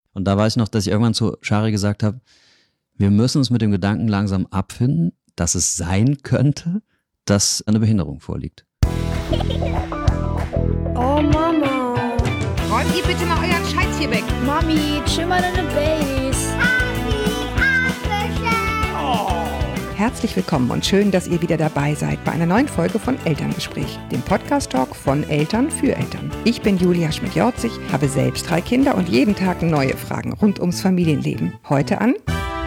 Und da weiß ich noch, dass ich irgendwann zu Shari gesagt habe, wir müssen uns mit dem Gedanken langsam abfinden, dass es sein könnte, dass eine Behinderung vorliegt. Oh Mama. Räumt ihr bitte mal euren Scheiß hier weg. Mami, chill mal deine Base. Herzlich willkommen und schön, dass ihr wieder dabei seid bei einer neuen Folge von Elterngespräch, dem Podcast-Talk von Eltern für Eltern. Ich bin Julia Schmidt-Jorzig, habe selbst 3 Kinder und jeden Tag neue Fragen rund ums Familienleben. Heute an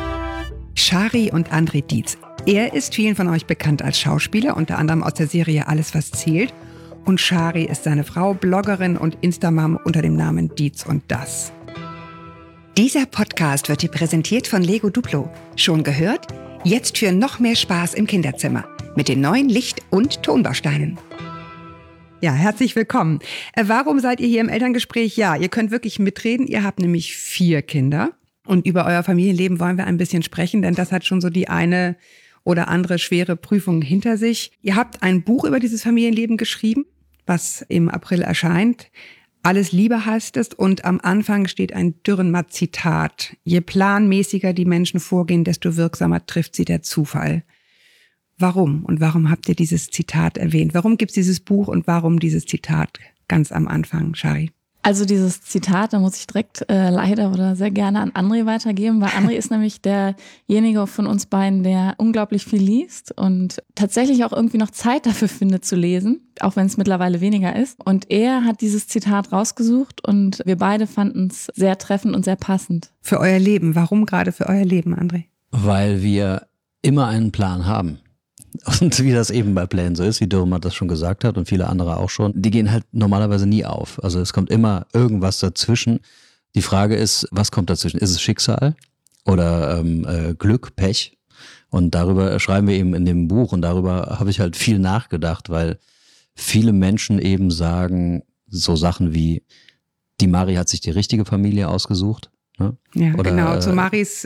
Shari und André Dietz. Er ist vielen von euch bekannt als Schauspieler, unter anderem aus der Serie Alles, was zählt. Und Shari ist seine Frau, Bloggerin und Instamam unter dem Namen Dietz und Das. Dieser Podcast wird dir präsentiert von Lego Duplo. Schon gehört? Jetzt für noch mehr Spaß im Kinderzimmer mit den neuen Licht- und Tonbausteinen. Ja, herzlich willkommen. Warum seid ihr hier im Elterngespräch? Ja, ihr könnt wirklich mitreden. Ihr habt nämlich 4 Kinder. Und über euer Familienleben wollen wir ein bisschen sprechen, denn das hat schon so die eine oder andere schwere Prüfung hinter sich. Ihr habt ein Buch über dieses Familienleben geschrieben, was im April erscheint. Alles Liebe heißt es, und am Anfang steht ein Dürrenmatt-Zitat. Je planmäßiger die Menschen vorgehen, desto wirksamer trifft sie der Zufall. Warum? Und warum habt ihr dieses Zitat erwähnt? Warum gibt es dieses Buch und warum dieses Zitat ganz am Anfang, Shari? Also dieses Zitat, da muss ich direkt leider oder sehr gerne an André weitergeben, weil André ist nämlich derjenige von uns beiden, der unglaublich viel liest und tatsächlich auch irgendwie noch Zeit dafür findet zu lesen, auch wenn es mittlerweile weniger ist. Und er hat dieses Zitat rausgesucht und wir beide fanden es sehr treffend und sehr passend. Für euer Leben. Warum gerade für euer Leben, André? Weil wir immer einen Plan haben. Und wie das eben bei Plänen so ist, wie Dürrenmatt das schon gesagt hat und viele andere auch schon, die gehen halt normalerweise nie auf. Also es kommt immer irgendwas dazwischen. Die Frage ist, was kommt dazwischen? Ist es Schicksal oder Glück, Pech? Und darüber schreiben wir eben in dem Buch und darüber habe ich halt viel nachgedacht, weil viele Menschen eben sagen so Sachen wie, die Mari hat sich die richtige Familie ausgesucht. Ne? Ja, oder, genau. Zu Maris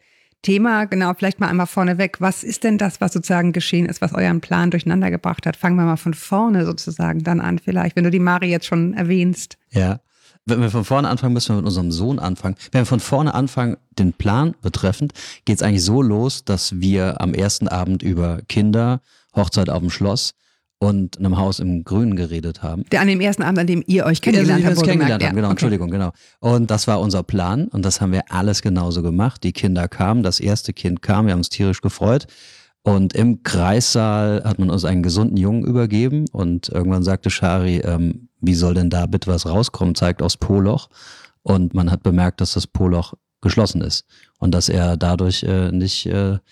Thema, genau, vielleicht mal einmal vorneweg. Was ist denn das, was sozusagen geschehen ist, was euren Plan durcheinander gebracht hat? Fangen wir mal von vorne sozusagen dann an vielleicht, wenn du die Mari jetzt schon erwähnst. Ja, wenn wir von vorne anfangen, müssen wir mit unserem Sohn anfangen. Wenn wir von vorne anfangen, den Plan betreffend, geht es eigentlich so los, dass wir am ersten Abend über Kinder, Hochzeit auf dem Schloss und einem Haus im Grünen geredet haben. An dem ersten Abend, an dem ihr euch kennengelernt habt. Genau, okay. Entschuldigung, genau. Und das war unser Plan und das haben wir alles genauso gemacht. Die Kinder kamen, das erste Kind kam, wir haben uns tierisch gefreut. Und im Kreissaal hat man uns einen gesunden Jungen übergeben und irgendwann sagte Shari, wie soll denn da bitte was rauskommen, zeigt aufs Po-Loch. Und man hat bemerkt, dass das Po-Loch geschlossen ist und dass er dadurch nicht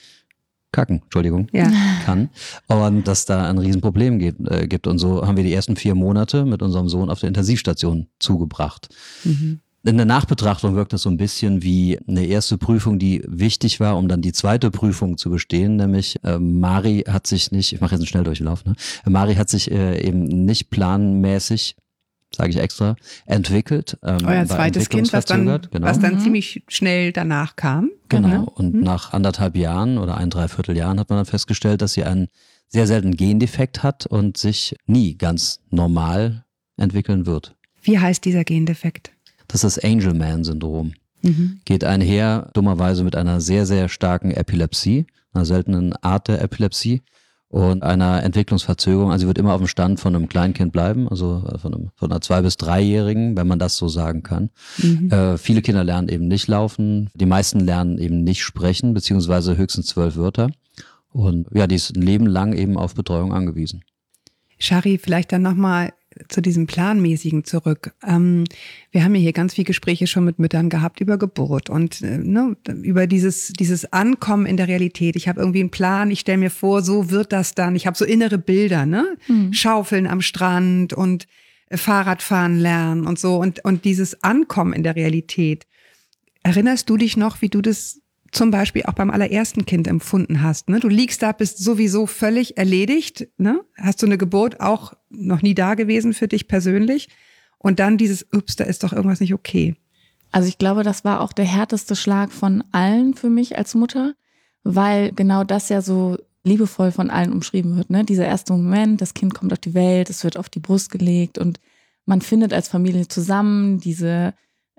kacken, kann. Und dass da ein Riesenproblem gibt. Und so haben wir die ersten 4 Monate mit unserem Sohn auf der Intensivstation zugebracht. Mhm. In der Nachbetrachtung wirkt das so ein bisschen wie eine erste Prüfung, die wichtig war, um dann die zweite Prüfung zu bestehen, nämlich Mari hat sich nicht, ich mache jetzt einen Schnelldurchlauf, Mari hat sich eben nicht planmäßig, sage ich extra, entwickelt. Euer zweites Kind, was dann ziemlich schnell danach kam. Genau, und nach 1,5 Jahren oder 1,75 Jahren hat man dann festgestellt, dass sie einen sehr seltenen Gendefekt hat und sich nie ganz normal entwickeln wird. Wie heißt dieser Gendefekt? Das ist das Angelman-Syndrom. Geht einher dummerweise mit einer sehr, sehr starken Epilepsie, einer seltenen Art der Epilepsie und einer Entwicklungsverzögerung. Also sie wird immer auf dem Stand von einem Kleinkind bleiben, also von einer 2- bis 3-Jährigen, wenn man das so sagen kann. Viele Kinder lernen eben nicht laufen, die meisten lernen eben nicht sprechen, beziehungsweise höchstens 12 Wörter. Und ja, die ist ein Leben lang eben auf Betreuung angewiesen. Shari, vielleicht dann nochmal zu diesem Planmäßigen zurück. Wir haben ja hier ganz viele Gespräche schon mit Müttern gehabt über Geburt und über dieses Ankommen in der Realität. Ich habe irgendwie einen Plan, ich stelle mir vor, so wird das dann. Ich habe so innere Bilder, Schaufeln am Strand und Fahrradfahren lernen und so. Und dieses Ankommen in der Realität. Erinnerst du dich noch, wie du das zum Beispiel auch beim allerersten Kind empfunden hast? Ne? Du liegst da, bist sowieso völlig erledigt. Ne? Hast du eine Geburt auch noch nie da gewesen für dich persönlich? Und dann dieses, ups, da ist doch irgendwas nicht okay. Also ich glaube, das war auch der härteste Schlag von allen für mich als Mutter, weil genau das ja so liebevoll von allen umschrieben wird. Ne? Dieser erste Moment, das Kind kommt auf die Welt, es wird auf die Brust gelegt und man findet als Familie zusammen diese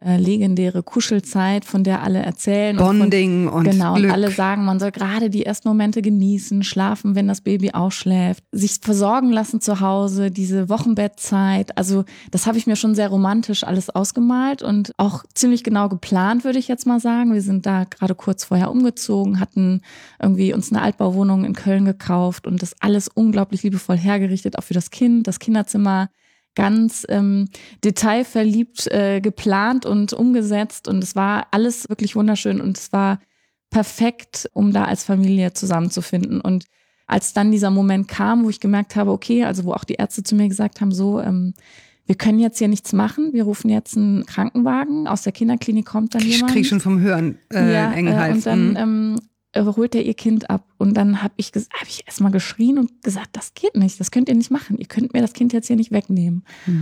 legendäre Kuschelzeit, von der alle erzählen. Bonding und genau, Glück. und alle sagen, man soll gerade die ersten Momente genießen, schlafen, wenn das Baby ausschläft, sich versorgen lassen zu Hause, diese Wochenbettzeit. Also das habe ich mir schon sehr romantisch alles ausgemalt und auch ziemlich genau geplant, würde ich jetzt mal sagen. Wir sind da gerade kurz vorher umgezogen, hatten irgendwie uns eine Altbauwohnung in Köln gekauft und das alles unglaublich liebevoll hergerichtet, auch für das Kind, das Kinderzimmer ganz detailverliebt geplant und umgesetzt und es war alles wirklich wunderschön und es war perfekt, um da als Familie zusammenzufinden. Und als dann dieser Moment kam, wo ich gemerkt habe, okay, also wo auch die Ärzte zu mir gesagt haben, so, wir können jetzt hier nichts machen, wir rufen jetzt einen Krankenwagen, aus der Kinderklinik kommt dann jemand. Ich krieg schon vom Hören engen Hals. Und dann holt er ihr Kind ab. Und dann habe ich erstmal geschrien und gesagt, das geht nicht, das könnt ihr nicht machen. Ihr könnt mir das Kind jetzt hier nicht wegnehmen.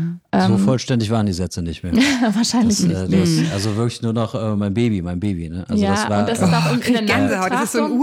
So vollständig waren die Sätze nicht mehr. Wahrscheinlich nicht. Also wirklich nur noch mein Baby. Ne? Also ja, das war, und das ist auch in der Gänsehaut, das ist so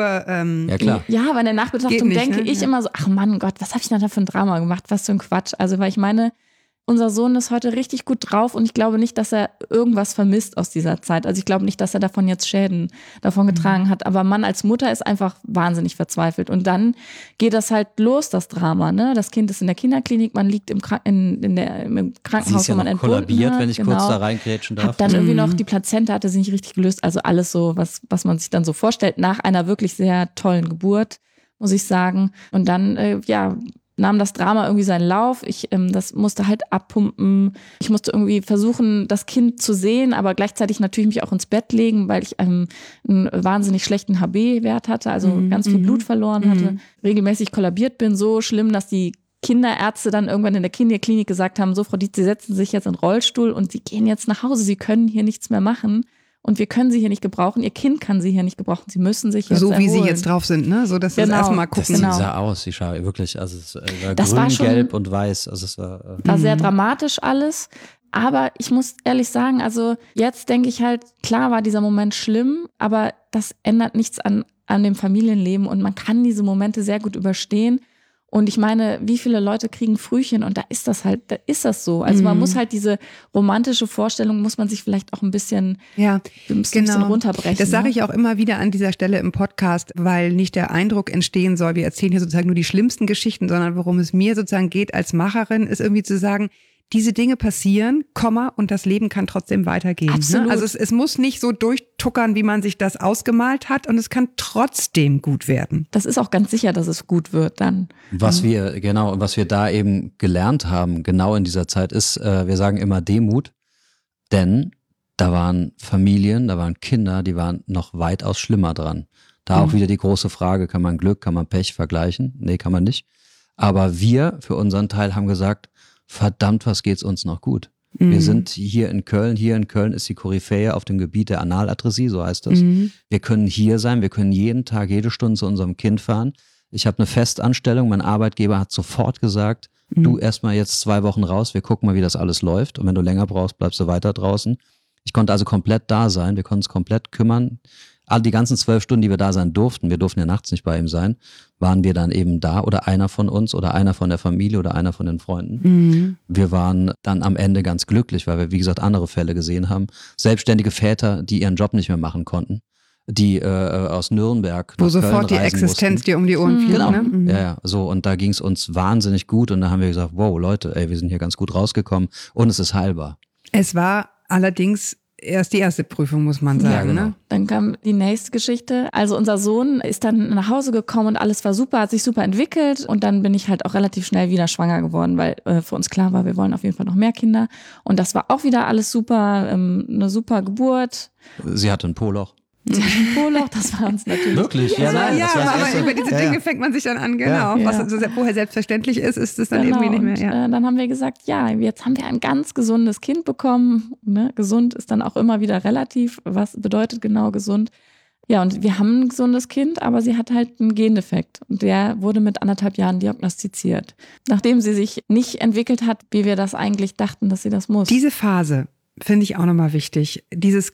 ein ja, klar. Ja, aber in der Nachbetrachtung nicht, denke ne? ich immer so, ach Mann Gott, was habe ich denn da für ein Drama gemacht? Was für ein Quatsch. Also weil ich meine, unser Sohn ist heute richtig gut drauf und ich glaube nicht, dass er irgendwas vermisst aus dieser Zeit. Also ich glaube nicht, dass er davon jetzt Schäden davon getragen hat. Aber man als Mutter ist einfach wahnsinnig verzweifelt. Und dann geht das halt los, das Drama. Ne? Das Kind ist in der Kinderklinik, man liegt im Krankenhaus, Sie ist ja wo man noch entbunden kollabiert, hat. wenn ich kurz da reingrätschen darf. Hab dann irgendwie noch, die Plazenta hatte sich nicht richtig gelöst. Also alles so, was man sich dann so vorstellt, nach einer wirklich sehr tollen Geburt, muss ich sagen. Und dann, nahm das Drama irgendwie seinen Lauf. Das musste halt abpumpen. Ich musste irgendwie versuchen, das Kind zu sehen, aber gleichzeitig natürlich mich auch ins Bett legen, weil ich einen wahnsinnig schlechten HB-Wert hatte, also ganz viel Blut verloren hatte, regelmäßig kollabiert bin, so schlimm, dass die Kinderärzte dann irgendwann in der Kinderklinik gesagt haben, so Frau Dietz, Sie setzen sich jetzt in den Rollstuhl und Sie gehen jetzt nach Hause, Sie können hier nichts mehr machen. Und wir können sie hier nicht gebrauchen, ihr Kind kann sie hier nicht gebrauchen, sie müssen sich jetzt erholen. So wie sie jetzt drauf sind, ne? So, dass wir das erstmal gucken. Das sah aus, sie sah wirklich, also es war das grün, war schon, gelb und weiß. Also es war sehr dramatisch alles. Aber ich muss ehrlich sagen, also jetzt denke ich halt, klar war dieser Moment schlimm, aber das ändert nichts an dem Familienleben und man kann diese Momente sehr gut überstehen. Und ich meine, wie viele Leute kriegen Frühchen und da ist das so. Also man muss halt diese romantische Vorstellung, muss man sich vielleicht auch ein bisschen, ein bisschen runterbrechen. Das sage ich auch immer wieder an dieser Stelle im Podcast, weil nicht der Eindruck entstehen soll, wir erzählen hier sozusagen nur die schlimmsten Geschichten, sondern worum es mir sozusagen geht als Macherin, ist irgendwie zu sagen, diese Dinge passieren, und das Leben kann trotzdem weitergehen. Absolut. Ne? Also es muss nicht so durchtuckern, wie man sich das ausgemalt hat und es kann trotzdem gut werden. Das ist auch ganz sicher, dass es gut wird dann. Was wir da eben gelernt haben, genau in dieser Zeit ist, wir sagen immer Demut, denn da waren Familien, da waren Kinder, die waren noch weitaus schlimmer dran. Da auch wieder die große Frage, kann man Glück, kann man Pech vergleichen? Nee, kann man nicht. Aber wir für unseren Teil haben gesagt, verdammt, was geht's uns noch gut. Wir sind hier in Köln ist die Koryphäe auf dem Gebiet der Analadressie, so heißt das. Wir können hier sein, wir können jeden Tag, jede Stunde zu unserem Kind fahren. Ich habe eine Festanstellung, mein Arbeitgeber hat sofort gesagt, du erstmal jetzt 2 Wochen raus, wir gucken mal, wie das alles läuft und wenn du länger brauchst, bleibst du weiter draußen. Ich konnte also komplett da sein, wir konnten uns komplett kümmern. All die ganzen 12 Stunden, die wir da sein durften, wir durften ja nachts nicht bei ihm sein, waren wir dann eben da oder einer von uns oder einer von der Familie oder einer von den Freunden. Wir waren dann am Ende ganz glücklich, weil wir, wie gesagt, andere Fälle gesehen haben. Selbstständige Väter, die ihren Job nicht mehr machen konnten, die aus Nürnberg wo nach Köln sofort die Existenz mussten. dir um die Ohren fiel. Genau, Ne? ja, so und da ging es uns wahnsinnig gut und da haben wir gesagt, wow Leute, wir sind hier ganz gut rausgekommen und es ist heilbar. Es war allerdings erst die erste Prüfung, muss man sagen. Ja, genau. Ne? Dann kam die nächste Geschichte. Also unser Sohn ist dann nach Hause gekommen und alles war super, hat sich super entwickelt und dann bin ich halt auch relativ schnell wieder schwanger geworden, weil für uns klar war, wir wollen auf jeden Fall noch mehr Kinder und das war auch wieder alles super, eine super Geburt. Sie hatte ein Po-Loch. Poloch, das war uns natürlich. Wirklich? Ja, nein, das war das aber Erste. über diese Dinge fängt man sich dann an, genau. Ja. Was so vorher selbstverständlich ist es dann irgendwie nicht mehr. Ja. Und dann haben wir gesagt, ja, jetzt haben wir ein ganz gesundes Kind bekommen. Ne? Gesund ist dann auch immer wieder relativ. Was bedeutet genau gesund? Ja, und wir haben ein gesundes Kind, aber sie hat halt einen Gendefekt. Und der wurde mit 1,5 Jahren diagnostiziert. Nachdem sie sich nicht entwickelt hat, wie wir das eigentlich dachten, dass sie das muss. Diese Phase finde ich auch nochmal wichtig.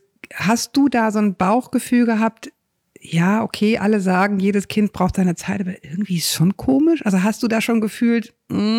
Hast du da so ein Bauchgefühl gehabt, ja, okay, alle sagen, jedes Kind braucht seine Zeit, aber irgendwie ist es schon komisch. Also hast du da schon gefühlt,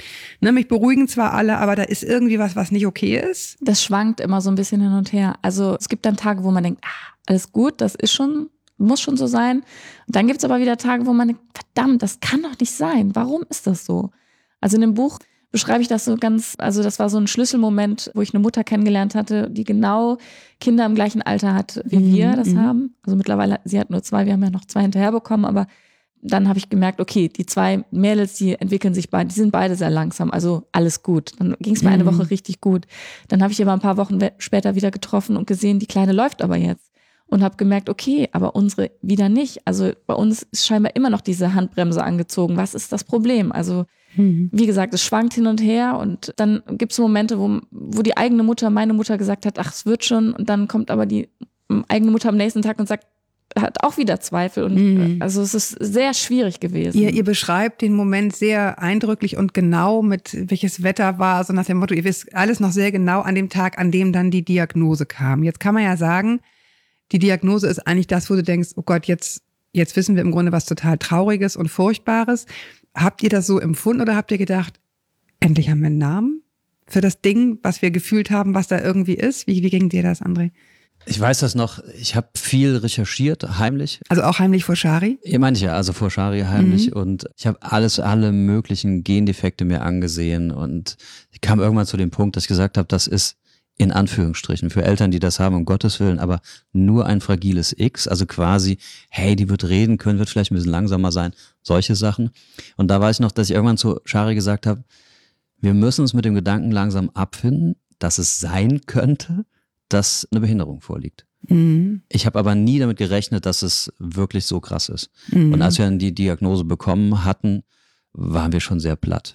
Ne, mich beruhigen zwar alle, aber da ist irgendwie was nicht okay ist. Das schwankt immer so ein bisschen hin und her. Also es gibt dann Tage, wo man denkt, alles gut, das ist schon, muss schon so sein. Und dann gibt es aber wieder Tage, wo man denkt, verdammt, das kann doch nicht sein. Warum ist das so? Also in dem Buch beschreibe ich das so ganz, also das war so ein Schlüsselmoment, wo ich eine Mutter kennengelernt hatte, die genau Kinder im gleichen Alter hat, wie wir das haben. Also mittlerweile, sie hat nur 2, wir haben ja noch 2 hinterher bekommen, aber dann habe ich gemerkt, okay, die 2 Mädels, die entwickeln sich beide, die sind beide sehr langsam, also alles gut. Dann ging es mir eine Woche richtig gut. Dann habe ich aber ein paar Wochen später wieder getroffen und gesehen, die Kleine läuft aber jetzt. Und habe gemerkt, okay, aber unsere wieder nicht. Also bei uns ist scheinbar immer noch diese Handbremse angezogen. Was ist das Problem? Also wie gesagt, es schwankt hin und her und dann gibt es Momente, wo die eigene Mutter, meine Mutter gesagt hat, ach, es wird schon. Und dann kommt aber die eigene Mutter am nächsten Tag und sagt, hat auch wieder Zweifel. Und also es ist sehr schwierig gewesen. Ihr beschreibt den Moment sehr eindrücklich und genau, mit welches Wetter war, so nach dem Motto, ihr wisst alles noch sehr genau an dem Tag, an dem dann die Diagnose kam. Jetzt kann man ja sagen, die Diagnose ist eigentlich das, wo du denkst, oh Gott, jetzt wissen wir im Grunde was total Trauriges und Furchtbares. Habt ihr das so empfunden oder habt ihr gedacht, endlich haben wir einen Namen für das Ding, was wir gefühlt haben, was da irgendwie ist? Wie ging dir das, André? Ich weiß das noch, ich habe viel recherchiert, heimlich. Also auch heimlich vor Schari? Ja, manche, also vor Schari heimlich. Und ich habe alle möglichen Gendefekte mir angesehen. Und ich kam irgendwann zu dem Punkt, dass ich gesagt habe, das ist in Anführungsstrichen für Eltern, die das haben, um Gottes Willen, aber nur ein fragiles X, also quasi, hey, die wird reden können, wird vielleicht ein bisschen langsamer sein, solche Sachen. Und da weiß ich noch, dass ich irgendwann zu Shari gesagt habe, wir müssen uns mit dem Gedanken langsam abfinden, dass es sein könnte, dass eine Behinderung vorliegt. Ich habe aber nie damit gerechnet, dass es wirklich so krass ist. Und als wir dann die Diagnose bekommen hatten, waren wir schon sehr platt.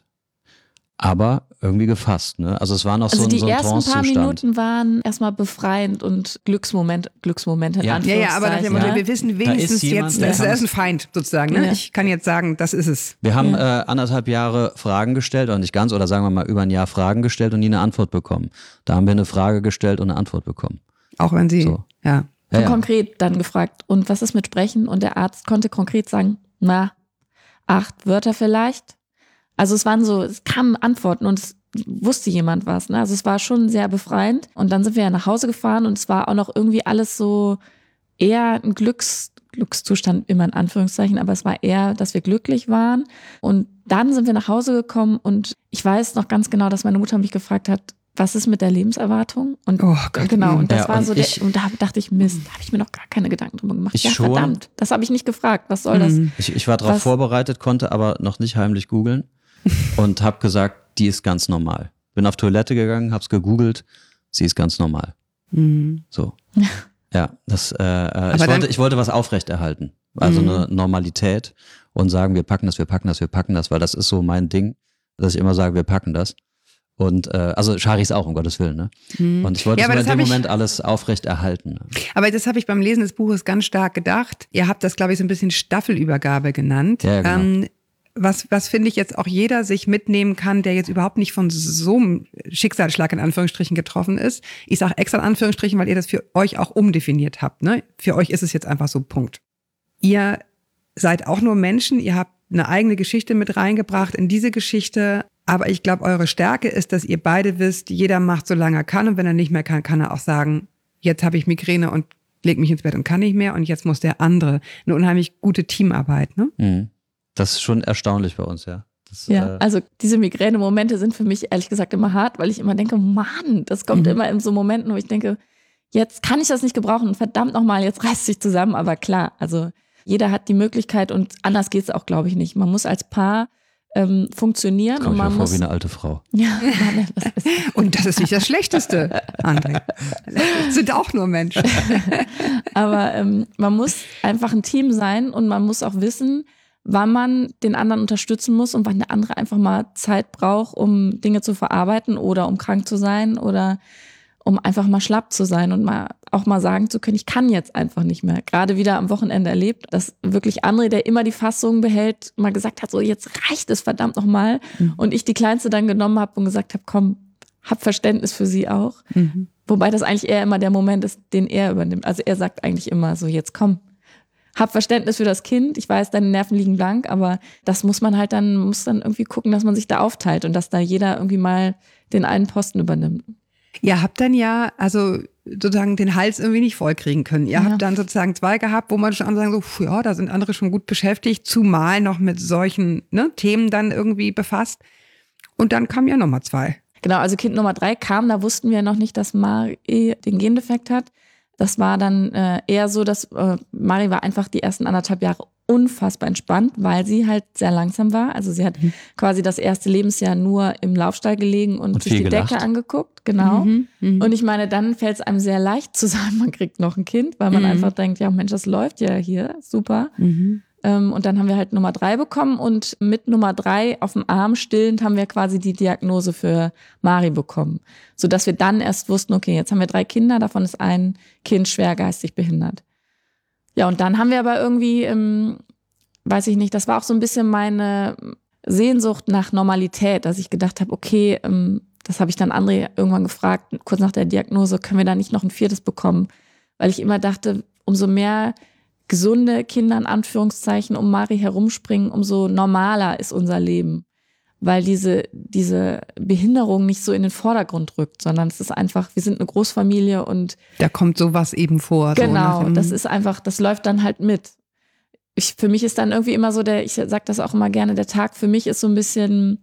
Aber irgendwie gefasst, ne? Also es war noch so ein Trancezustand. Also die ersten paar Minuten waren erstmal befreiend und Glücksmomente in Anführungszeichen. Ja, aber nach dem Motto, wir wissen wenigstens jetzt, das ist ein Feind sozusagen, ne? Ja. Ich kann jetzt sagen, das ist es. Wir haben 1,5 Jahre Fragen gestellt, oder nicht ganz, oder sagen wir mal über ein Jahr Fragen gestellt und nie eine Antwort bekommen. Da haben wir eine Frage gestellt und eine Antwort bekommen. Auch wenn sie, und konkret dann gefragt, und was ist mit Sprechen? Und der Arzt konnte konkret sagen, 8 Wörter vielleicht. Also es kamen Antworten und es wusste jemand was, ne? Also es war schon sehr befreiend. Und dann sind wir ja nach Hause gefahren und es war auch noch irgendwie alles so eher ein Glückszustand, immer in Anführungszeichen, aber es war eher, dass wir glücklich waren. Und dann sind wir nach Hause gekommen und ich weiß noch ganz genau, dass meine Mutter mich gefragt hat, was ist mit der Lebenserwartung? Und genau, und das war so und da dachte ich, Mist, da habe ich mir noch gar keine Gedanken drüber gemacht. Verdammt, das habe ich nicht gefragt. Was soll das? Ich war darauf vorbereitet, konnte aber noch nicht heimlich googeln und habe gesagt, die ist ganz normal. Bin auf Toilette gegangen, hab's gegoogelt, sie ist ganz normal. So. Ja, ich wollte was aufrechterhalten. Also eine Normalität und sagen, wir packen das, weil das ist so mein Ding, dass ich immer sage, wir packen das. Und also Shari ist auch, um Gottes Willen, ne? Und ich wollte in dem Moment alles aufrechterhalten. Ne? Aber das habe ich beim Lesen des Buches ganz stark gedacht. Ihr habt das, glaube ich, so ein bisschen Staffelübergabe genannt. Ja, genau. Was finde ich jetzt auch jeder sich mitnehmen kann, der jetzt überhaupt nicht von so einem Schicksalsschlag in Anführungsstrichen getroffen ist. Ich sage extra in Anführungsstrichen, weil ihr das für euch auch umdefiniert habt. Ne? Für euch ist es jetzt einfach so, Punkt. Ihr seid auch nur Menschen, ihr habt eine eigene Geschichte mit reingebracht in diese Geschichte. Aber ich glaube, eure Stärke ist, dass ihr beide wisst, jeder macht so lange er kann. Und wenn er nicht mehr kann, kann er auch sagen, jetzt habe ich Migräne und leg mich ins Bett und kann nicht mehr. Und jetzt muss der andere. Eine unheimlich gute Teamarbeit, ne? Das ist schon erstaunlich bei uns, ja. Also diese Migräne-Momente sind für mich ehrlich gesagt immer hart, weil ich immer denke, Mann, das kommt immer in so Momenten, wo ich denke, jetzt kann ich das nicht gebrauchen. Verdammt nochmal, jetzt reißt sich zusammen. Aber klar, also jeder hat die Möglichkeit und anders geht es auch, glaube ich, nicht. Man muss als Paar funktionieren. Komm, und man muss wie eine alte Frau. Ja, und das ist nicht das Schlechteste, André. Das sind auch nur Menschen. Aber man muss einfach ein Team sein und man muss auch wissen, wann man den anderen unterstützen muss und wann der andere einfach mal Zeit braucht, um Dinge zu verarbeiten oder um krank zu sein oder um einfach mal schlapp zu sein und auch mal sagen zu können, ich kann jetzt einfach nicht mehr. Gerade wieder am Wochenende erlebt, dass wirklich André, der immer die Fassung behält, mal gesagt hat, so jetzt reicht es verdammt nochmal. Und ich die Kleinste dann genommen habe und gesagt habe, komm, hab Verständnis für sie auch. Wobei das eigentlich eher immer der Moment ist, den er übernimmt. Also er sagt eigentlich immer so, jetzt komm, hab Verständnis für das Kind, ich weiß, deine Nerven liegen blank, aber das muss dann irgendwie gucken, dass man sich da aufteilt und dass da jeder irgendwie mal den einen Posten übernimmt. Ihr habt dann ja, also sozusagen den Hals irgendwie nicht vollkriegen können. Ihr habt dann sozusagen 2 gehabt, wo man schon sagen so, ja, da sind andere schon gut beschäftigt, zumal noch mit solchen Themen dann irgendwie befasst. Und dann kam ja nochmal 2. Genau, also Kind Nummer 3 kam, da wussten wir noch nicht, dass Mari den Gendefekt hat. Das war dann eher so, dass Mari war einfach die ersten 1,5 Jahre unfassbar entspannt, weil sie halt sehr langsam war. Also sie hat quasi das erste Lebensjahr nur im Laufstall gelegen und sich die Decke angeguckt. Genau. Und ich meine, dann fällt es einem sehr leicht zu sagen, man kriegt noch ein Kind, weil man einfach denkt, ja Mensch, das läuft ja hier, super. Und dann haben wir halt Nummer 3 bekommen und mit Nummer 3 auf dem Arm stillend haben wir quasi die Diagnose für Mari bekommen. Sodass wir dann erst wussten, okay, jetzt haben wir 3 Kinder, davon ist ein Kind schwer geistig behindert. Ja, und dann haben wir aber irgendwie, weiß ich nicht, das war auch so ein bisschen meine Sehnsucht nach Normalität, dass ich gedacht habe, okay, das habe ich dann André irgendwann gefragt, kurz nach der Diagnose, können wir da nicht noch ein 4. bekommen? Weil ich immer dachte, umso mehr gesunde Kinder in Anführungszeichen um Mari herumspringen, umso normaler ist unser Leben. Weil diese Behinderung nicht so in den Vordergrund rückt, sondern es ist einfach, wir sind eine Großfamilie und da kommt sowas eben vor. Genau, so das ist einfach, das läuft dann halt mit. Für mich ist dann irgendwie immer so ich sag das auch immer gerne, der Tag für mich ist so ein bisschen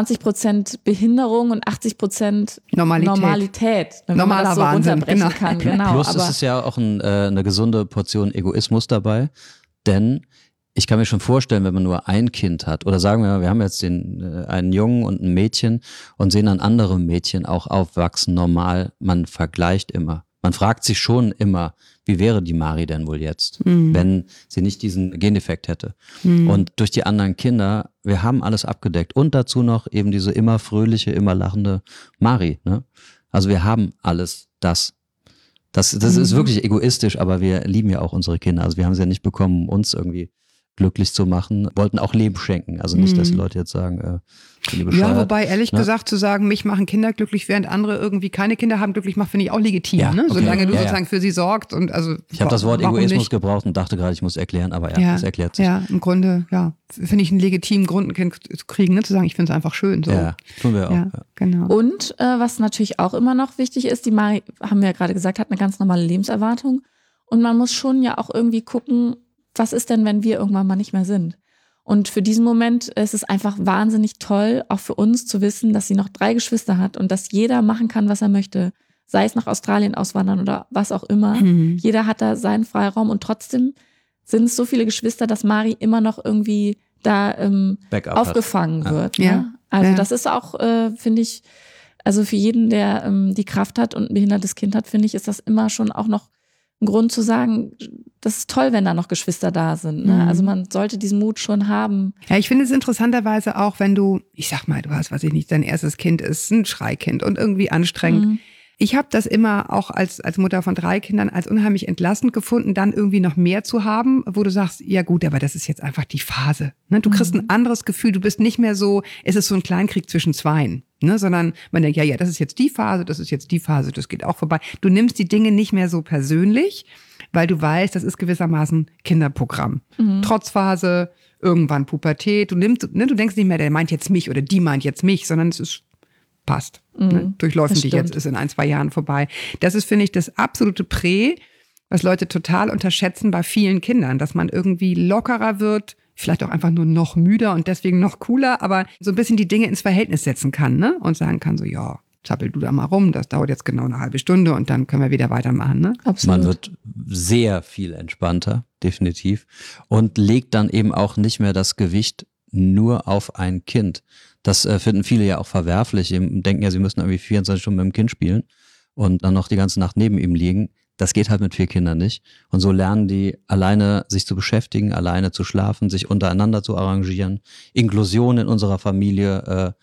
20% Behinderung und 80% Normalität, wenn normaler man das so Wahnsinn, runterbrechen kann. Genau, Plus aber ist es ja auch eine gesunde Portion Egoismus dabei, denn ich kann mir schon vorstellen, wenn man nur ein Kind hat oder sagen wir mal, wir haben jetzt einen Jungen und ein Mädchen und sehen dann andere Mädchen auch aufwachsen normal, man vergleicht immer. Man fragt sich schon immer, wie wäre die Mari denn wohl jetzt, wenn sie nicht diesen Gendefekt hätte. Und durch die anderen Kinder, wir haben alles abgedeckt und dazu noch eben diese immer fröhliche, immer lachende Mari. Ne? Also wir haben alles das. Das ist wirklich egoistisch, aber wir lieben ja auch unsere Kinder. Also wir haben sie ja nicht bekommen, um uns irgendwie glücklich zu machen, wollten auch Leben schenken. Also nicht, dass die Leute jetzt sagen, bin ich bescheuert. Ja, wobei ehrlich gesagt zu sagen, mich machen Kinder glücklich, während andere irgendwie keine Kinder haben glücklich macht, finde ich auch legitim. Ja, ne? okay. Solange du sozusagen für sie sorgst. Und also, ich habe das Wort Egoismus nicht? gebraucht und dachte gerade, ich muss erklären, aber das erklärt sich. Ja, im Grunde, finde ich einen legitimen Grund, ein Kind zu kriegen, ne? Zu sagen, ich finde es einfach schön. So. Ja, tun wir auch. Ja, genau. Und was natürlich auch immer noch wichtig ist, die Mari, haben wir ja gerade gesagt, hat eine ganz normale Lebenserwartung. Und man muss schon ja auch irgendwie gucken, was ist denn, wenn wir irgendwann mal nicht mehr sind? Und für diesen Moment ist es einfach wahnsinnig toll, auch für uns zu wissen, dass sie noch 3 Geschwister hat und dass jeder machen kann, was er möchte. Sei es nach Australien auswandern oder was auch immer. Jeder hat da seinen Freiraum und trotzdem sind es so viele Geschwister, dass Mari immer noch irgendwie da aufgefangen wird. Ne? Ja. Also das ist auch, finde ich, also für jeden, der die Kraft hat und ein behindertes Kind hat, finde ich, ist das immer schon auch noch ein Grund zu sagen, das ist toll, wenn da noch Geschwister da sind. Ne? Also man sollte diesen Mut schon haben. Ja, ich finde es interessanterweise auch, wenn du, ich sag mal, du hast, weiß ich nicht, dein erstes Kind ist ein Schreikind und irgendwie anstrengend. Ich habe das immer auch als Mutter von 3 Kindern als unheimlich entlastend gefunden, dann irgendwie noch mehr zu haben, wo du sagst, ja gut, aber das ist jetzt einfach die Phase. Ne? Du kriegst ein anderes Gefühl, du bist nicht mehr so, es ist so ein Kleinkrieg zwischen Zweien, ne? Sondern man denkt, ja, das ist jetzt die Phase, das ist jetzt die Phase, das geht auch vorbei. Du nimmst die Dinge nicht mehr so persönlich, weil du weißt, das ist gewissermaßen Kinderprogramm. Trotzphase, irgendwann Pubertät, du denkst nicht mehr, der meint jetzt mich oder die meint jetzt mich, sondern es ist passt. Ne? Durchläufen dich jetzt, ist in 1-2 Jahren vorbei. Das ist, finde ich, das absolute Prä, was Leute total unterschätzen bei vielen Kindern, dass man irgendwie lockerer wird, vielleicht auch einfach nur noch müder und deswegen noch cooler, aber so ein bisschen die Dinge ins Verhältnis setzen kann, ne? Und sagen kann so, ja, zappel du da mal rum, das dauert jetzt genau eine halbe Stunde und dann können wir wieder weitermachen, ne? Absolut. Man wird sehr viel entspannter, definitiv, und legt dann eben auch nicht mehr das Gewicht nur auf ein Kind. Das finden viele ja auch verwerflich. Die denken ja, sie müssen irgendwie 24 Stunden mit dem Kind spielen und dann noch die ganze Nacht neben ihm liegen. Das geht halt mit 4 Kindern nicht. Und so lernen die alleine sich zu beschäftigen, alleine zu schlafen, sich untereinander zu arrangieren. Inklusion in unserer Familie,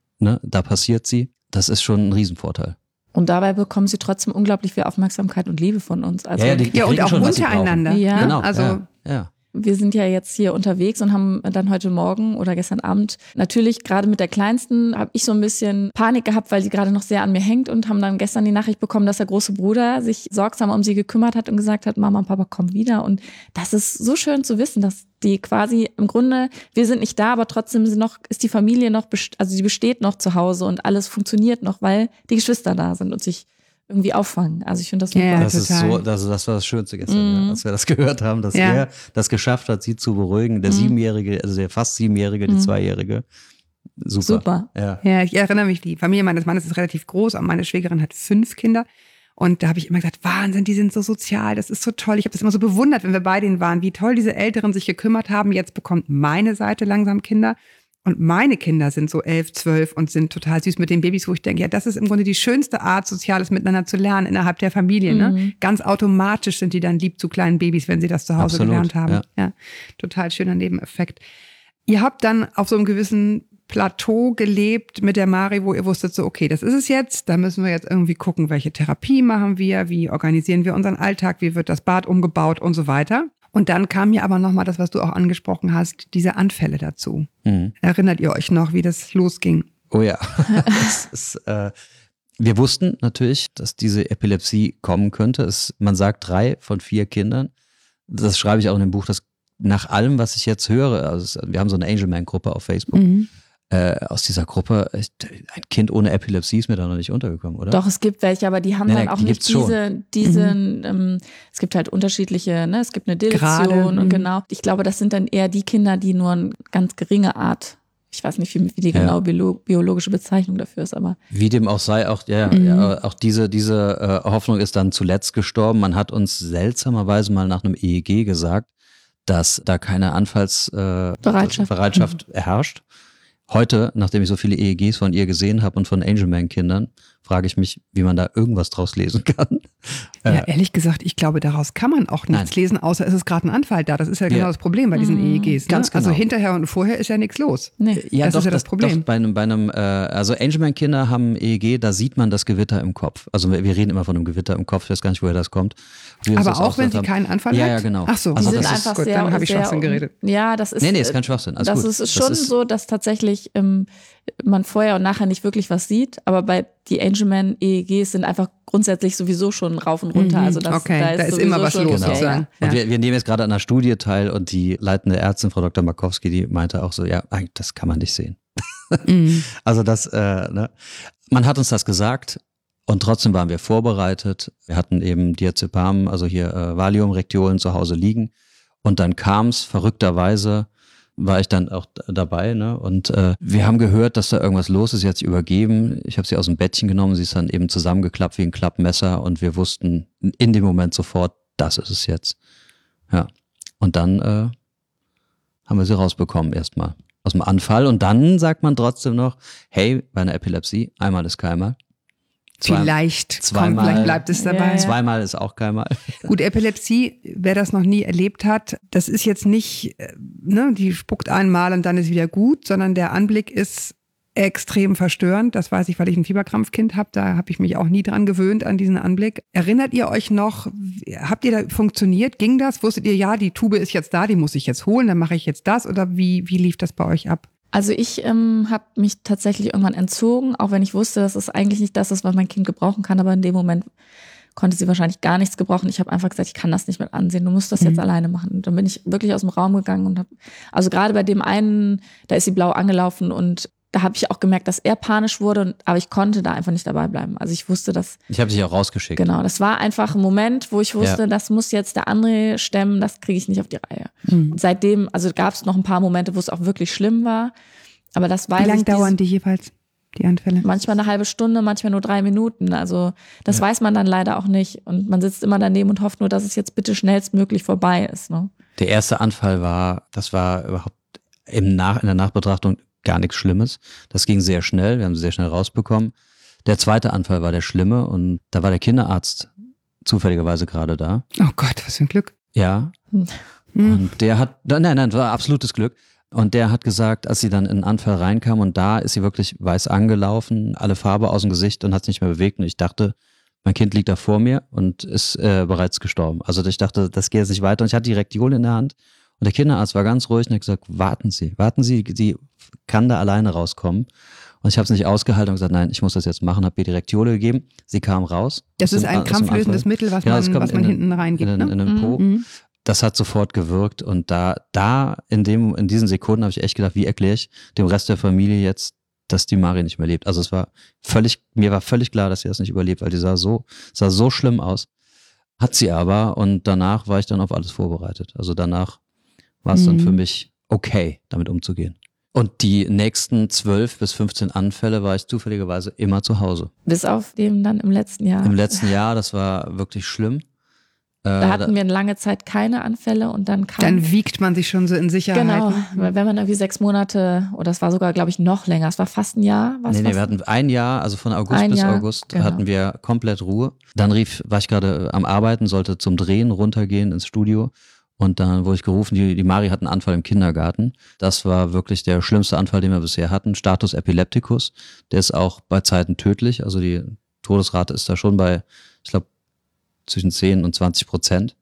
da passiert sie. Das ist schon ein Riesenvorteil. Und dabei bekommen sie trotzdem unglaublich viel Aufmerksamkeit und Liebe von uns. Also die und auch schon, was sie untereinander. brauchen. Ja. Genau. Also ja. wir sind ja jetzt hier unterwegs und haben dann heute Morgen oder gestern Abend natürlich gerade mit der Kleinsten habe ich so ein bisschen Panik gehabt, weil sie gerade noch sehr an mir hängt und haben dann gestern die Nachricht bekommen, dass der große Bruder sich sorgsam um sie gekümmert hat und gesagt hat, Mama und Papa kommen wieder. Und das ist so schön zu wissen, dass die quasi im Grunde, wir sind nicht da, aber trotzdem ist die Familie noch, also sie besteht noch zu Hause und alles funktioniert noch, weil die Geschwister da sind und sich irgendwie auffangen. Also ich finde das super. Ja, Das ist total. so, das war das Schönste gestern, als wir das gehört haben, dass er das geschafft hat, sie zu beruhigen. Der Siebenjährige, also der fast Siebenjährige, die Zweijährige. Super. Ja, ich erinnere mich, die Familie meines Mannes ist relativ groß, aber meine Schwägerin hat 5 Kinder. Und da habe ich immer gesagt, Wahnsinn, die sind so sozial, das ist so toll. Ich habe das immer so bewundert, wenn wir bei denen waren, wie toll diese Älteren sich gekümmert haben. Jetzt bekommt meine Seite langsam Kinder. Und meine Kinder sind so 11, 12 und sind total süß mit den Babys, wo ich denke, ja, das ist im Grunde die schönste Art, Soziales miteinander zu lernen innerhalb der Familie. Ne? Ganz automatisch sind die dann lieb zu kleinen Babys, wenn sie das zu Hause gelernt haben. Ja, total schöner Nebeneffekt. Ihr habt dann auf so einem gewissen Plateau gelebt mit der Mari, wo ihr wusstet so, okay, das ist es jetzt, da müssen wir jetzt irgendwie gucken, welche Therapie machen wir, wie organisieren wir unseren Alltag, wie wird das Bad umgebaut und so weiter. Und dann kam mir aber nochmal das, was du auch angesprochen hast, diese Anfälle dazu. Erinnert ihr euch noch, wie das losging? Oh ja. Wir wussten natürlich, dass diese Epilepsie kommen könnte. Man sagt 3 von 4 Kindern. Das schreibe ich auch in dem Buch, dass nach allem, was ich jetzt höre, also wir haben so eine Angelman-Gruppe auf Facebook, aus dieser Gruppe, ein Kind ohne Epilepsie ist mir da noch nicht untergekommen, oder? Doch, es gibt welche, aber die haben dann auch nicht diese es gibt halt unterschiedliche, ne? Es gibt eine Deletion und genau. Ich glaube, das sind dann eher die Kinder, die nur eine ganz geringe Art, ich weiß nicht, wie die genaue biologische Bezeichnung dafür ist, aber. Wie dem auch sei, auch diese Hoffnung ist dann zuletzt gestorben. Man hat uns seltsamerweise mal nach einem EEG gesagt, dass da keine Anfallsbereitschaft herrscht. Heute, nachdem ich so viele EEGs von ihr gesehen habe und von Angelman-Kindern, frage ich mich, wie man da irgendwas draus lesen kann. Ja, ehrlich gesagt, ich glaube, daraus kann man auch nichts lesen, außer es ist gerade ein Anfall da. Das ist ja genau das Problem bei diesen EEGs. Ne? Ganz genau. Also hinterher und vorher ist ja nichts los. Nee. Ja, das ist ja das Problem. Doch, bei einem also Angelman-Kinder haben EEG, da sieht man das Gewitter im Kopf. Also wir reden immer von einem Gewitter im Kopf, ich weiß gar nicht, woher das kommt. Aber auch wenn sie keinen Anfall hat? Ja, genau. Ach so, also die sind das einfach ist gut, dann habe ich Schwachsinn geredet. Ja, das ist. Nee, ist kein Schwachsinn. Alles das gut. ist schon so, dass tatsächlich man vorher und nachher nicht wirklich was sieht, aber bei die Angelman EEGs sind einfach grundsätzlich sowieso schon rauf und runter. Also da ist immer was los sozusagen. Und wir nehmen jetzt gerade an einer Studie teil und die leitende Ärztin, Frau Dr. Markowski, die meinte auch so, ja, das kann man nicht sehen. Also das, man hat uns das gesagt und trotzdem waren wir vorbereitet. Wir hatten eben Diazepam, also hier Valium-Rektiolen zu Hause liegen und dann kam es verrückterweise, war ich dann auch dabei, ne? Und wir haben gehört, dass da irgendwas los ist, sie hat sich übergeben. Ich habe sie aus dem Bettchen genommen, sie ist dann eben zusammengeklappt wie ein Klappmesser und wir wussten in dem Moment sofort, das ist es jetzt. Ja. Und dann haben wir sie rausbekommen erstmal aus dem Anfall und dann sagt man trotzdem noch, hey, bei einer Epilepsie, einmal ist keinmal. Vielleicht bleibt es dabei. Ja. Zweimal ist auch keinmal. Gut, Epilepsie, wer das noch nie erlebt hat, das ist jetzt nicht, die spuckt einmal und dann ist wieder gut, sondern der Anblick ist extrem verstörend. Das weiß ich, weil ich ein Fieberkrampfkind habe. Da habe ich mich auch nie dran gewöhnt an diesen Anblick. Erinnert ihr euch noch, habt ihr da funktioniert? Ging das? Wusstet ihr, ja, die Tube ist jetzt da, die muss ich jetzt holen, dann mache ich jetzt das? Oder wie lief das bei euch ab? Also ich habe mich tatsächlich irgendwann entzogen, auch wenn ich wusste, dass es eigentlich nicht das ist, was mein Kind gebrauchen kann, aber in dem Moment konnte sie wahrscheinlich gar nichts gebrauchen. Ich habe einfach gesagt, ich kann das nicht mit ansehen, du musst das jetzt alleine machen. Und dann bin ich wirklich aus dem Raum gegangen und also gerade bei dem einen, da ist sie blau angelaufen und da habe ich auch gemerkt, dass er panisch wurde, aber ich konnte da einfach nicht dabei bleiben. Also ich wusste, dass... Ich habe dich auch rausgeschickt. Genau, das war einfach ein Moment, wo ich wusste, das muss jetzt der andere stemmen, das kriege ich nicht auf die Reihe. Und seitdem, also gab es noch ein paar Momente, wo es auch wirklich schlimm war, aber das weiß ich... Wie lange dauern die jeweils, die Anfälle? Manchmal eine halbe Stunde, manchmal nur 3 Minuten. Also das weiß man dann leider auch nicht. Und man sitzt immer daneben und hofft nur, dass es jetzt bitte schnellstmöglich vorbei ist. Ne? Der erste Anfall war überhaupt in der Nachbetrachtung gar nichts Schlimmes. Das ging sehr schnell, wir haben sie sehr schnell rausbekommen. Der zweite Anfall war der schlimme und da war der Kinderarzt zufälligerweise gerade da. Oh Gott, was für ein Glück. Ja. Und der hat, nein, war absolutes Glück. Und der hat gesagt, als sie dann in den Anfall reinkam und da ist sie wirklich weiß angelaufen, alle Farbe aus dem Gesicht und hat sich nicht mehr bewegt und ich dachte, mein Kind liegt da vor mir und ist bereits gestorben. Also ich dachte, das geht jetzt nicht weiter und ich hatte die Rektion in der Hand Und der Kinderarzt war ganz ruhig und hat gesagt, warten Sie, sie kann da alleine rauskommen. Und ich habe es nicht ausgehalten und gesagt, nein, ich muss das jetzt machen, habe ihr direkt Jode gegeben. Sie kam raus. Das ist ein krampflösendes Mittel, was man hinten reingibt. In den Po. Das hat sofort gewirkt und in diesen Sekunden habe ich echt gedacht, wie erkläre ich dem Rest der Familie jetzt, dass die Mari nicht mehr lebt. Also mir war völlig klar, dass sie das nicht überlebt, weil die sah so schlimm aus. Hat sie aber und danach war ich dann auf alles vorbereitet. Also danach war es dann für mich okay, damit umzugehen. Und die nächsten 12 bis 15 Anfälle war ich zufälligerweise immer zu Hause. Bis auf dem dann im letzten Jahr. Im letzten Jahr, das war wirklich schlimm. Da hatten wir lange Zeit keine Anfälle und dann kam... Dann wiegt man sich schon so in Sicherheit. Genau, weil wenn man irgendwie 6 Monate, oder es war sogar, glaube ich, noch länger, es war fast ein Jahr. Nee, wir hatten ein Jahr, also von August bis August hatten wir komplett Ruhe. Dann war ich gerade am Arbeiten, sollte zum Drehen runtergehen ins Studio. Und dann wurde ich gerufen, die Mari hat einen Anfall im Kindergarten. Das war wirklich der schlimmste Anfall, den wir bisher hatten. Status Epilepticus. Der ist auch bei Zeiten tödlich. Also die Todesrate ist da schon bei, ich glaube, zwischen 10 und 20%.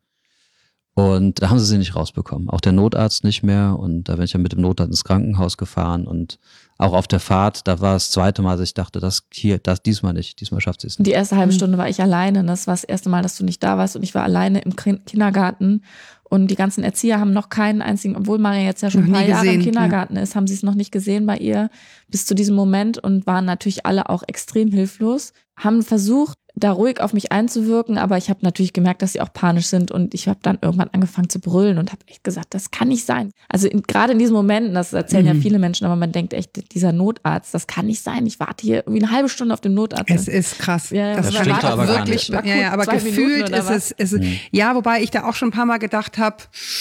Und da haben sie nicht rausbekommen. Auch der Notarzt nicht mehr. Und da bin ich ja mit dem Notarzt ins Krankenhaus gefahren. Und auch auf der Fahrt, da war das zweite Mal, dass ich dachte, diesmal nicht. Diesmal schafft sie es nicht. Die erste halbe Stunde war ich alleine. Das war das erste Mal, dass du nicht da warst. Und ich war alleine im Kindergarten. Und die ganzen Erzieher haben noch keinen einzigen, obwohl Maria jetzt ja schon ein paar Jahre im Kindergarten ist, haben sie es noch nicht gesehen bei ihr bis zu diesem Moment und waren natürlich alle auch extrem hilflos. Haben versucht, da ruhig auf mich einzuwirken, aber ich habe natürlich gemerkt, dass sie auch panisch sind und ich habe dann irgendwann angefangen zu brüllen und habe echt gesagt, das kann nicht sein. Also gerade in diesen Momenten, das erzählen ja viele Menschen, aber man denkt echt, dieser Notarzt, das kann nicht sein. Ich warte hier irgendwie eine halbe Stunde auf den Notarzt. Es ist krass. Ja, das stimmt aber wirklich, gar nicht. Ja, aber gefühlt ist es, ja, wobei ich da auch schon ein paar Mal gedacht habe,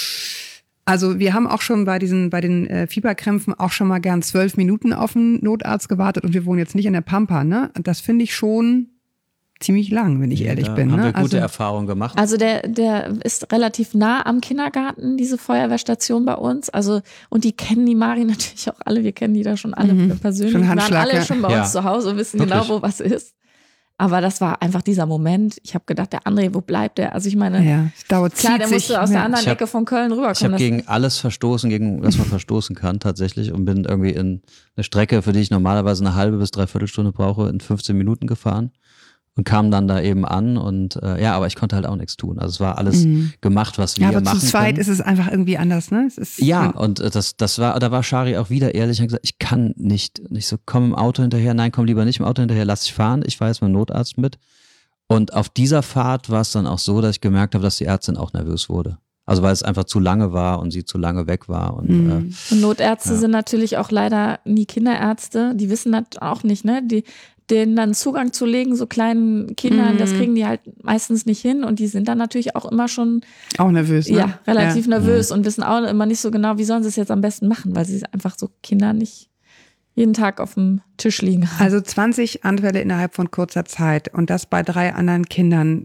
also wir haben auch schon bei den Fieberkrämpfen auch schon mal gern 12 Minuten auf den Notarzt gewartet und wir wohnen jetzt nicht in der Pampa, ne? Das finde ich schon ziemlich lang, wenn ich ehrlich bin. Haben wir gute Erfahrungen gemacht. Also der ist relativ nah am Kindergarten, diese Feuerwehrstation bei uns. Also und die kennen die Mari natürlich auch alle. Wir kennen die da schon alle persönlich. Schon waren Handschlag, alle schon bei uns zu Hause und wissen genau, wo was ist. Aber das war einfach dieser Moment. Ich habe gedacht, der André, wo bleibt der? Also ich meine, klar, der musste aus der anderen Ecke von Köln rüberkommen. Ich habe gegen alles verstoßen, gegen was man verstoßen kann tatsächlich und bin irgendwie in eine Strecke, für die ich normalerweise eine halbe bis 3/4 Stunde brauche, in 15 Minuten gefahren. Und kam dann da eben an und aber ich konnte halt auch nichts tun. Also es war alles gemacht, was wir machen können. Ja, aber zu zweit ist es einfach irgendwie anders, ne? Und da war Shari auch wieder ehrlich und gesagt, ich kann nicht so, komm im Auto hinterher, nein, komm lieber nicht im Auto hinterher, lass dich fahren, ich fahre jetzt mit dem Notarzt mit. Und auf dieser Fahrt war es dann auch so, dass ich gemerkt habe, dass die Ärztin auch nervös wurde. Also weil es einfach zu lange war und sie zu lange weg war. Und Notärzte sind natürlich auch leider nie Kinderärzte, die wissen das auch nicht, ne? Denen dann Zugang zu legen, so kleinen Kindern, das kriegen die halt meistens nicht hin und die sind dann natürlich auch immer schon auch nervös, ne? Ja, relativ nervös und wissen auch immer nicht so genau, wie sollen sie es jetzt am besten machen, weil sie einfach so Kinder nicht jeden Tag auf dem Tisch liegen haben. Also 20 Anfälle innerhalb von kurzer Zeit und das bei 3 anderen Kindern.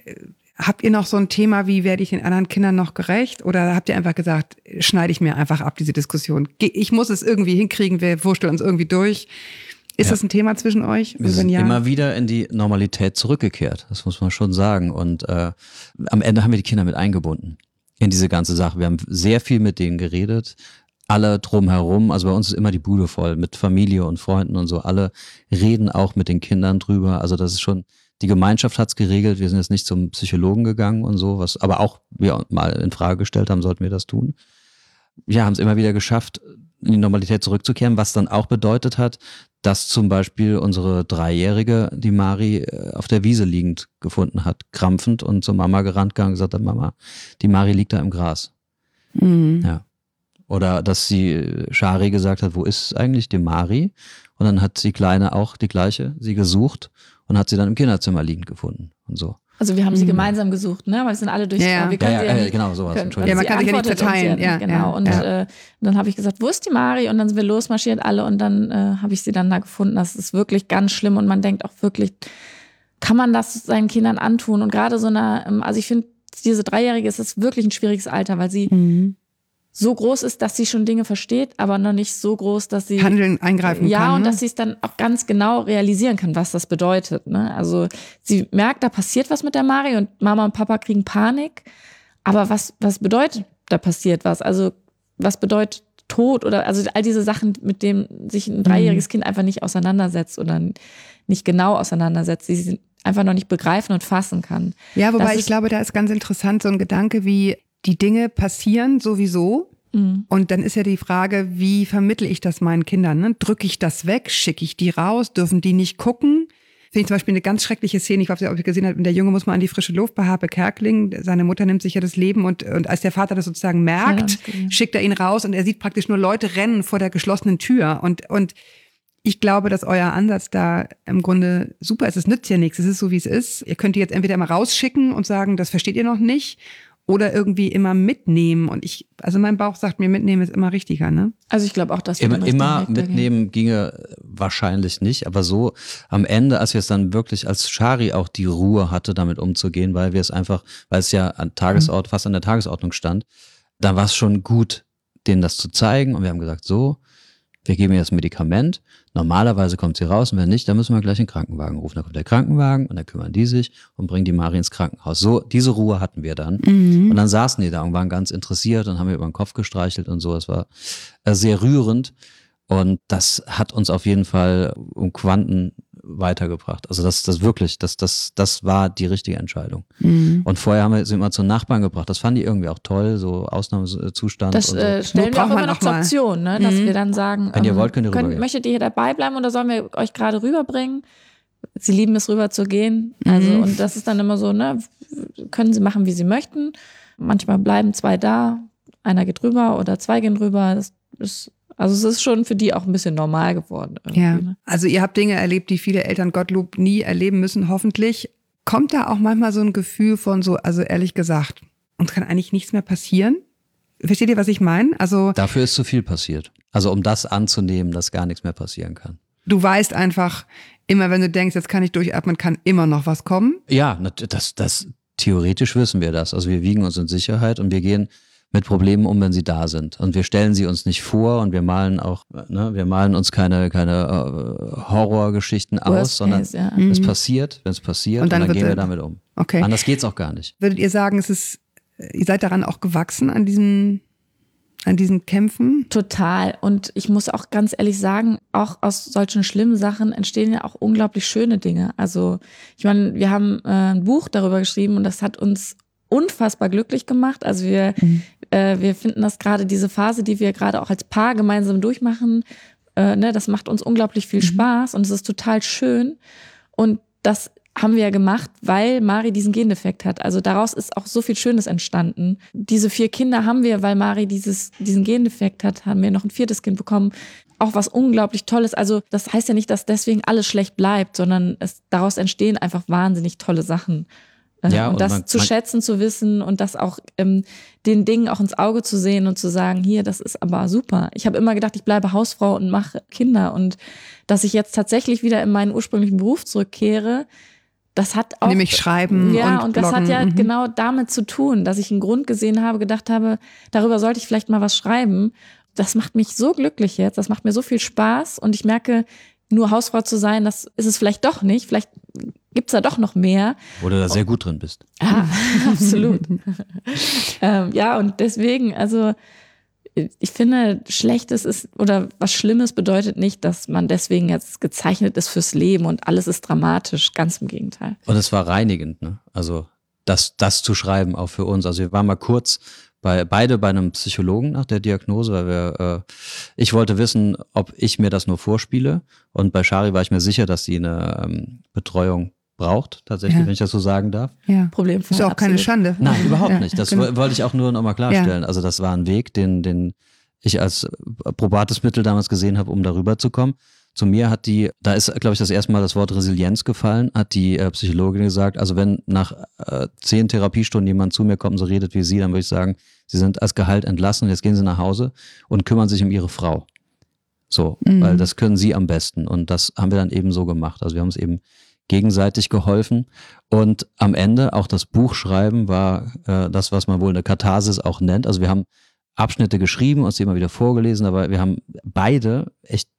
Habt ihr noch so ein Thema, wie werde ich den anderen Kindern noch gerecht? Oder habt ihr einfach gesagt, schneide ich mir einfach ab, diese Diskussion? Ich muss es irgendwie hinkriegen, wir wursteln uns irgendwie durch. Ist das ein Thema zwischen euch? Wir sind immer wieder in die Normalität zurückgekehrt, das muss man schon sagen. Und am Ende haben wir die Kinder mit eingebunden in diese ganze Sache. Wir haben sehr viel mit denen geredet, alle drumherum. Also bei uns ist immer die Bude voll mit Familie und Freunden und so. Alle reden auch mit den Kindern drüber. Also das ist schon, die Gemeinschaft hat's geregelt. Wir sind jetzt nicht zum Psychologen gegangen und so, was aber auch wir mal in Frage gestellt haben, sollten wir das tun. Ja, haben es immer wieder geschafft, in die Normalität zurückzukehren, was dann auch bedeutet hat, dass zum Beispiel unsere 3-Jährige die Mari auf der Wiese liegend gefunden hat, krampfend und zur Mama gerannt gegangen und gesagt hat, Mama, die Mari liegt da im Gras. Ja. Oder dass sie Shari gesagt hat, wo ist eigentlich die Mari? Und dann hat die Kleine auch die gleiche, sie gesucht und hat sie dann im Kinderzimmer liegend gefunden und so. Also wir haben sie gemeinsam gesucht, ne? Weil wir sind alle durch. Ja, wir können genau, sowas. Ja, man kann sich ja nicht verteilen. Ja, genau. Und dann habe ich gesagt, wo ist die Mari? Und dann sind wir losmarschiert alle und dann habe ich sie dann da gefunden. Das ist wirklich ganz schlimm und man denkt auch wirklich, kann man das seinen Kindern antun? Und gerade so also ich finde, diese 3-Jährige ist wirklich ein schwieriges Alter, weil sie so groß ist, dass sie schon Dinge versteht, aber noch nicht so groß, dass sie Handeln, eingreifen kann. Ja, und dass sie es dann auch ganz genau realisieren kann, was das bedeutet. Ne? Also sie merkt, da passiert was mit der Mari und Mama und Papa kriegen Panik. Aber was bedeutet da passiert was. Also was bedeutet Tod oder also all diese Sachen, mit denen sich ein 3-jähriges Kind einfach nicht auseinandersetzt oder nicht genau auseinandersetzt, die sie einfach noch nicht begreifen und fassen kann. Ja, wobei ich glaube, da ist ganz interessant so ein Gedanke wie, die Dinge passieren sowieso. Und dann ist ja die Frage, wie vermittle ich das meinen Kindern? Ne? Drücke ich das weg? Schicke ich die raus? Dürfen die nicht gucken? Finde ich zum Beispiel eine ganz schreckliche Szene, ich weiß nicht, ob ihr gesehen habt, der Junge muss mal an die frische Luft bei Harpe Kerkeling, seine Mutter nimmt sich ja das Leben und als der Vater das sozusagen merkt, schickt er ihn raus und er sieht praktisch nur Leute rennen vor der geschlossenen Tür und ich glaube, dass euer Ansatz da im Grunde super ist. Es nützt ja nichts, es ist so, wie es ist. Ihr könnt die jetzt entweder mal rausschicken und sagen, das versteht ihr noch nicht, oder irgendwie immer mitnehmen. Und also mein Bauch sagt mir, mitnehmen ist immer richtiger, ne? Also ich glaube auch, dass wir immer mitnehmen ginge wahrscheinlich nicht, aber so am Ende, als wir es dann wirklich, als Shari auch die Ruhe hatte, damit umzugehen, weil es ja fast an der Tagesordnung stand, da war es schon gut, denen das zu zeigen. Und wir haben gesagt, so, wir geben ihr das Medikament. Normalerweise kommt sie raus und wenn nicht, dann müssen wir gleich den Krankenwagen rufen. Dann kommt der Krankenwagen und dann kümmern die sich und bringen die Mari ins Krankenhaus. So, diese Ruhe hatten wir dann. Und dann saßen die da und waren ganz interessiert und haben mir über den Kopf gestreichelt und so. Es war sehr rührend und das hat uns auf jeden Fall um Quanten weitergebracht. Also das war die richtige Entscheidung. Und vorher haben wir sie immer zu Nachbarn gebracht. Das fanden die irgendwie auch toll, so Ausnahmezustand. Das und so. Stellen wir auch immer noch zur Option, ne? Dass wir dann sagen, wenn ihr wollt, könnt ihr rübergehen. Möchtet ihr hier dabei bleiben oder sollen wir euch gerade rüberbringen? Sie lieben es, rüber zu gehen. Also und das ist dann immer so, ne? Können sie machen, wie sie möchten. Manchmal bleiben 2 da, einer geht rüber oder 2 gehen rüber. Also es ist schon für die auch ein bisschen normal geworden. Ja, ne? also ihr habt Dinge erlebt, die viele Eltern Gottlob nie erleben müssen, hoffentlich. Kommt da auch manchmal so ein Gefühl von so, also ehrlich gesagt, uns kann eigentlich nichts mehr passieren? Versteht ihr, was ich meine? Also dafür ist zu viel passiert. Also um das anzunehmen, dass gar nichts mehr passieren kann. Du weißt einfach, immer wenn du denkst, jetzt kann ich durchatmen, kann immer noch was kommen? Ja, das theoretisch wissen wir das. Also wir wiegen uns in Sicherheit und wir gehen mit Problemen um, wenn sie da sind. Und wir stellen sie uns nicht vor und wir malen uns keine Horrorgeschichten aus, sondern es passiert, wenn es passiert und dann gehen wir damit um. Okay. Anders geht's auch gar nicht. Würdet ihr sagen, ihr seid daran auch gewachsen an diesen Kämpfen? Total. Und ich muss auch ganz ehrlich sagen, auch aus solchen schlimmen Sachen entstehen ja auch unglaublich schöne Dinge. Also ich meine, wir haben ein Buch darüber geschrieben und das hat uns unfassbar glücklich gemacht. Also wir finden das gerade, diese Phase, die wir gerade auch als Paar gemeinsam durchmachen, das macht uns unglaublich viel Spaß und es ist total schön. Und das haben wir ja gemacht, weil Mari diesen Gendefekt hat. Also daraus ist auch so viel Schönes entstanden. Diese 4 Kinder haben wir, weil Mari diesen Gendefekt hat, haben wir noch ein 4. Kind bekommen. Auch was unglaublich Tolles. Also das heißt ja nicht, dass deswegen alles schlecht bleibt, sondern daraus entstehen einfach wahnsinnig tolle Sachen. Ja, und das zu schätzen, zu wissen und das auch den Dingen auch ins Auge zu sehen und zu sagen, hier, das ist aber super. Ich habe immer gedacht, ich bleibe Hausfrau und mache Kinder und dass ich jetzt tatsächlich wieder in meinen ursprünglichen Beruf zurückkehre, das hat auch... Nämlich schreiben und das hat ja genau damit zu tun, dass ich einen Grund gesehen habe, gedacht habe, darüber sollte ich vielleicht mal was schreiben. Das macht mich so glücklich jetzt, das macht mir so viel Spaß und ich merke, nur Hausfrau zu sein, das ist es vielleicht doch nicht. Vielleicht gibt's da doch noch mehr. Wo du da sehr gut drin bist. Ja, absolut. Und deswegen, also ich finde, Schlechtes ist oder was Schlimmes bedeutet nicht, dass man deswegen jetzt gezeichnet ist fürs Leben und alles ist dramatisch. Ganz im Gegenteil. Und es war reinigend, ne? Also das zu schreiben auch für uns. Also wir waren mal kurz beide bei einem Psychologen nach der Diagnose, weil ich wollte wissen, ob ich mir das nur vorspiele. Und bei Shari war ich mir sicher, dass sie eine Betreuung braucht, tatsächlich, wenn ich das so sagen darf. Ja. Problemfrei. Ist auch keine Schande. Nein, überhaupt nicht. Das wollte ich auch nur noch mal klarstellen. Also das war ein Weg, den ich als probates Mittel damals gesehen habe, um darüber zu kommen. Zu mir da ist, glaube ich, das erste Mal das Wort Resilienz gefallen, hat die Psychologin gesagt, also wenn nach 10 Therapiestunden jemand zu mir kommt und so redet wie Sie, dann würde ich sagen, Sie sind als Gehalt entlassen, jetzt gehen Sie nach Hause und kümmern sich um Ihre Frau. So, weil das können Sie am besten und das haben wir dann eben so gemacht. Also wir haben uns eben gegenseitig geholfen und am Ende auch das Buch schreiben war das, was man wohl eine Katharsis auch nennt. Also wir haben Abschnitte geschrieben, uns die immer wieder vorgelesen, aber wir haben beide echt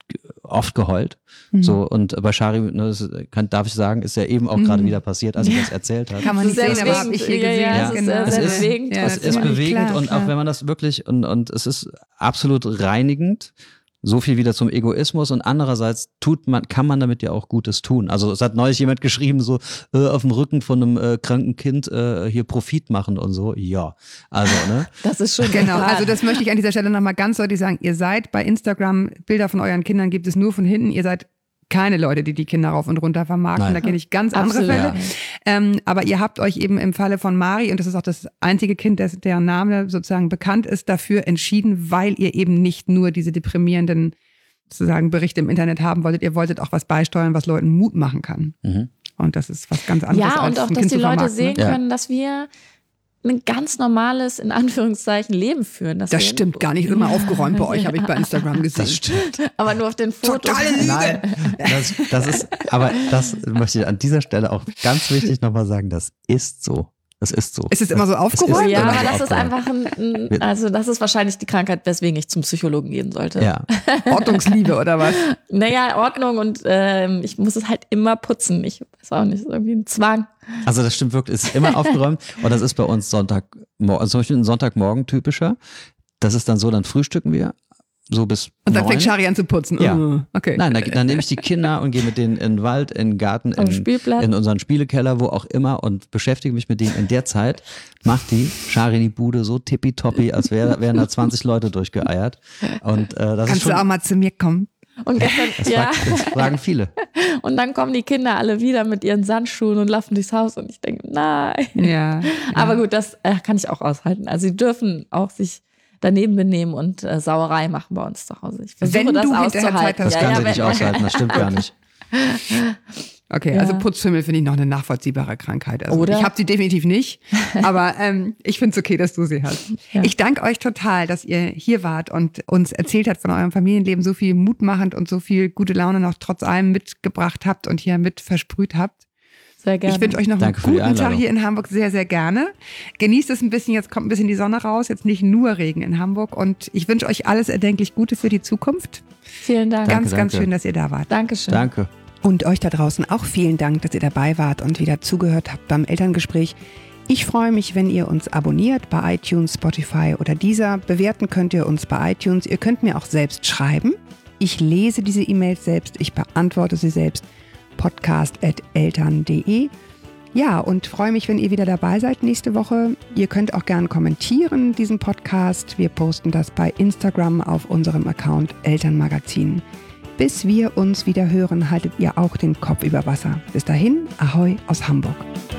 oft geheult. So, und bei Shari, ne, darf ich sagen, ist ja eben auch gerade wieder passiert, als sie das erzählt hat. Kann man nicht Sehr sehen, aber habe ich hier gesehen. Ja, es ist sehr bewegend. Es ist bewegend und auch wenn man das wirklich, und es ist absolut reinigend, so viel wieder zum Egoismus und andererseits kann man damit ja auch Gutes tun. Also es hat neulich jemand geschrieben, so auf dem Rücken von einem kranken Kind hier Profit machen und so. Ja, also ne. Das ist schon Genau, also das möchte ich an dieser Stelle nochmal ganz deutlich sagen. Ihr seid bei Instagram, Bilder von euren Kindern gibt es nur von hinten. Ihr seid keine Leute, die Kinder rauf und runter vermarkten. Nein. Da kenne ich ganz andere Absolut. Fälle. Aber ihr habt euch eben im Falle von Mari, und das ist auch das einzige Kind, deren Name sozusagen bekannt ist, dafür entschieden, weil ihr eben nicht nur diese deprimierenden sozusagen Berichte im Internet haben wolltet. Ihr wolltet auch was beisteuern, was Leuten Mut machen kann. Und das ist was ganz anderes. Ja, als und auch, ein dass Kind die zu Leute vermarkten, sehen ne? können, dass wir ein ganz normales, in Anführungszeichen, Leben führen. Das stimmt gar nicht. Immer aufgeräumt bei euch, habe ich bei Instagram gesehen. Das stimmt. Aber nur auf den Fotos. Totale Lüge. Nein, das ist, aber das möchte ich an dieser Stelle auch ganz wichtig nochmal sagen, das ist so. Das ist so. Ist es immer so aufgeräumt? Ja, immer aber so das ist aufgeräumt. einfach also das ist wahrscheinlich die Krankheit, weswegen ich zum Psychologen gehen sollte. Ja. Ordnungsliebe oder was? Naja, Ordnung und ich muss es halt immer putzen. Ich weiß auch nicht, ist irgendwie ein Zwang. Also das stimmt wirklich, es ist immer aufgeräumt und das ist bei uns Sonntagmorgen, also zum Beispiel ein Sonntagmorgen typischer. Das ist dann so, dann frühstücken wir so bis Und dann 9. fängt Shari an zu putzen. Ja. Okay. Nein, dann nehme ich die Kinder und gehe mit denen in den Wald, in den Garten, Spielplatz. in unseren Spielekeller, wo auch immer und beschäftige mich mit denen. In der Zeit macht die Shari die Bude so tippitoppi, als wären da 20 Leute durchgeeiert. Und das ist Kannst schon, du auch mal zu mir kommen? Und gestern, das fragen viele. Und dann kommen die Kinder alle wieder mit ihren Sandschuhen und laufen durchs Haus und ich denke, nein. Ja. Aber gut, das kann ich auch aushalten. Also sie dürfen auch sich daneben benehmen und Sauerei machen bei uns zu Hause. Ich versuche Wenn das du hinterher Zeit auszuhalten. Das hast. kann sie nicht aushalten, das stimmt gar nicht. Okay, Ja. also Putzfimmel finde ich noch eine nachvollziehbare Krankheit. Also Oder? ich habe sie definitiv nicht, aber ich finde es okay, dass du sie hast. Ja. Ich danke euch total, dass ihr hier wart und uns erzählt habt von eurem Familienleben, so viel mutmachend und so viel gute Laune noch trotz allem mitgebracht habt und hier mit versprüht habt. Sehr gerne. Ich wünsche euch noch einen Danke für die guten Tag Einladung. hier in Hamburg, sehr, sehr gerne. Genießt es ein bisschen, jetzt kommt ein bisschen die Sonne raus, jetzt nicht nur Regen in Hamburg und ich wünsche euch alles erdenklich Gute für die Zukunft. Vielen Dank. Danke, Ganz, ganz danke. schön, dass ihr da wart. Dankeschön. Danke. Und euch da draußen auch vielen Dank, dass ihr dabei wart und wieder zugehört habt beim Elterngespräch. Ich freue mich, wenn ihr uns abonniert bei iTunes, Spotify oder Deezer. Bewerten könnt ihr uns bei iTunes. Ihr könnt mir auch selbst schreiben. Ich lese diese E-Mails selbst, ich beantworte sie selbst. podcast@eltern.de. Ja, und freue mich, wenn ihr wieder dabei seid nächste Woche. Ihr könnt auch gerne kommentieren, diesen Podcast. Wir posten das bei Instagram auf unserem Account Elternmagazin. Bis wir uns wieder hören, haltet ihr auch den Kopf über Wasser. Bis dahin, Ahoi aus Hamburg.